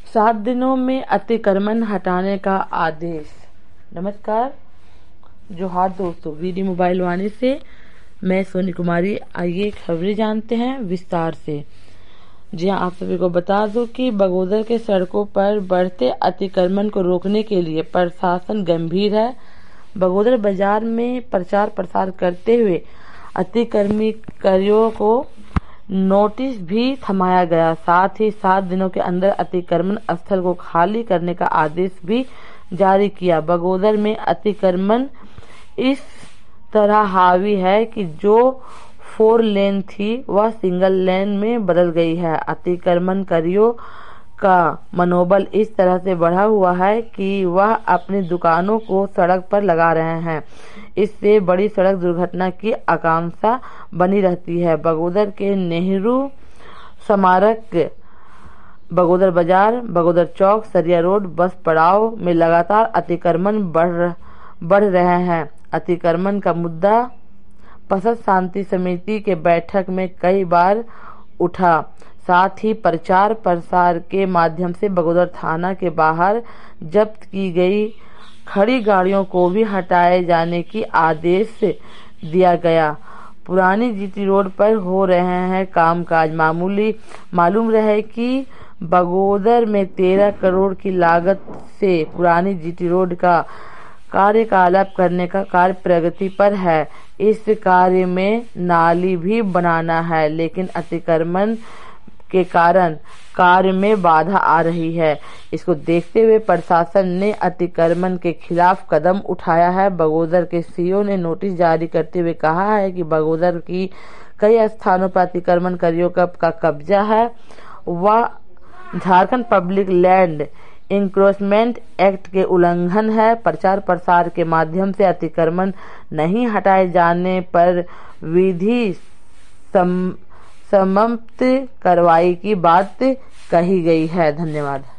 7 दिनों में अतिक्रमण हटाने का आदेश। नमस्कार, जोहार दोस्तों, वीडी मोबाइल वाणी से मैं सोनी कुमारी। आइए खबरें जानते हैं विस्तार से। जी हाँ, आप सभी को बता दूं कि बगोदर के सड़कों पर बढ़ते अतिक्रमण को रोकने के लिए प्रशासन गंभीर है। बगोदर बाजार में प्रचार प्रसार करते हुए अतिक्रमणकारियों को नोटिस भी थमाया गया। साथ ही 7 दिनों के अंदर अतिक्रमण स्थल को खाली करने का आदेश भी जारी किया। बगोदर में अतिक्रमण इस तरह हावी है कि जो 4 लेन थी वह सिंगल लेन में बदल गई है। अतिक्रमणकारियों का मनोबल इस तरह से बढ़ा हुआ है कि वह अपनी दुकानों को सड़क पर लगा रहे हैं। इससे बड़ी सड़क दुर्घटना की आशंका बनी रहती है। बगोदर के नेहरू स्मारक, बगोदर बाजार, बगोदर चौक, सरिया रोड, बस पड़ाव में लगातार अतिक्रमण बढ़ रहे हैं। अतिक्रमण का मुद्दा पसंद शांति समिति के बैठक में कई बार उठा। साथ ही प्रचार प्रसार के माध्यम से बगोदर थाना के बाहर जब्त की गई खड़ी गाड़ियों को भी हटाए जाने की आदेश दिया गया। पुरानी जीटी रोड पर हो रहे हैं कामकाज। मालूम रहे कि बगोदर में 13 करोड़ की लागत से पुरानी जीटी रोड का कार्यकलाप करने का कार्य प्रगति पर है। इस कार्य में नाली भी बनाना है, लेकिन अतिक्रमण के कारण कार्य में बाधा आ रही है। इसको देखते हुए प्रशासन ने अतिक्रमण के खिलाफ कदम उठाया है। बगोदर के सीओ ने नोटिस जारी करते हुए कहा है कि बगोदर की कई स्थानों पर अतिक्रमणकारियों का कब्जा है। वह Jharkhand public land encroachment act के उल्लंघन है। प्रचार प्रसार के माध्यम से अतिक्रमण नहीं हटाए जाने पर विधि सम्मत कार्रवाई की बात कही गई है। धन्यवाद।